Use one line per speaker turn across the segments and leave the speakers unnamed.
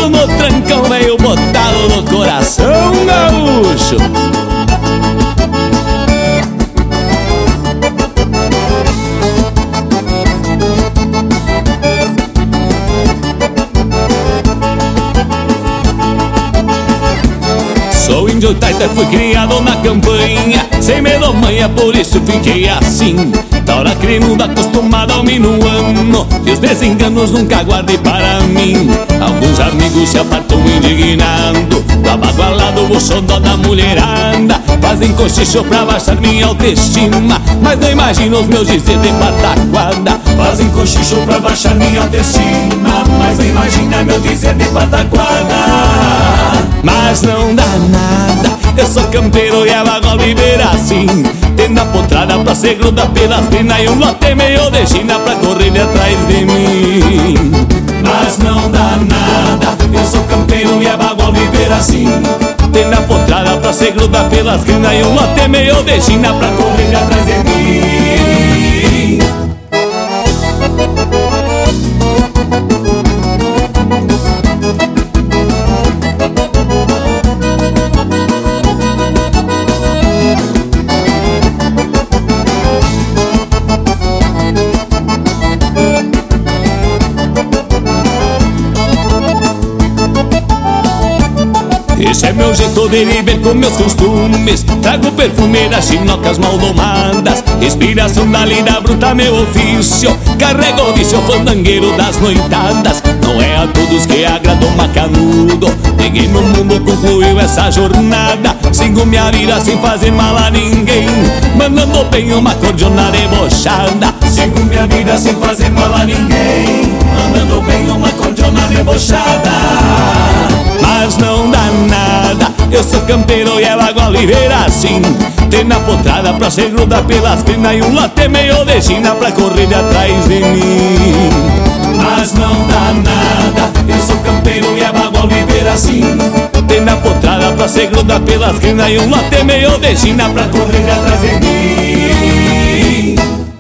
Chego no trancão, meio botado no coração, gaúcho. Sou índio taita, fui criado na campanha, sem medo manha, por isso fiquei assim. Da hora crinuda, acostumado ao minuano, e os desenganos nunca guardei para mim. Alguns amigos se apartam indignando, da bagualado o xodó da mulherada. Fazem cochicho pra baixar minha autoestima, mas não imagino os meus dizer de pataquada.
Fazem cochicho pra baixar minha autoestima, mas não imagina meu dizer de pataquada.
Mas não dá nada, eu sou campeiro e a bagual viver assim. Tendo a potrada pra se grudar pelas crinas e um lote meio de china pra correr atrás de mim.
Mas não dá nada, eu sou campeiro e a bagual viver assim.
Tendo a potrada pra se grudar pelas crinas e um lote meio de china pra correr atrás de mim. Esse é meu jeito de viver com meus costumes. Trago perfume das chinocas mal domadas, inspiração da lida bruta, meu ofício. Carrego o vício fandangueiro das noitadas. Não é a todos que agrada o macanudo. Ninguém no mundo concluiu essa jornada. Sigo minha vida sem fazer mal a ninguém, mandando bem uma cordiona debochada.
Sigo minha vida sem fazer mal a ninguém, mandando bem uma cordiona debochada.
Mas não dá nada, eu sou campeiro e é bagual viver assim. Tem na potrada pra se grudar pelas crinas e um lote meio de china pra correr atrás de mim.
Mas não dá nada, eu sou campeiro e é bagual viver assim.
Tem na potrada pra se grudar pelas crinas e um lote meio de china pra correr atrás de mim.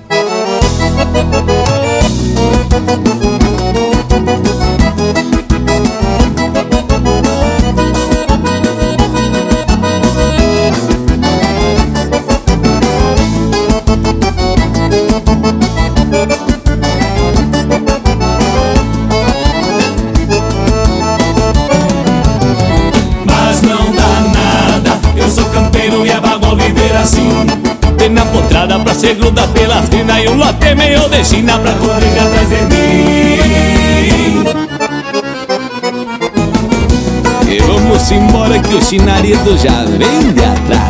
Tem na potrada pra se grudar pelas crinas e um lote meio de china pra correr atrás de mim. E vamos embora que o chinarido já vem de atrás.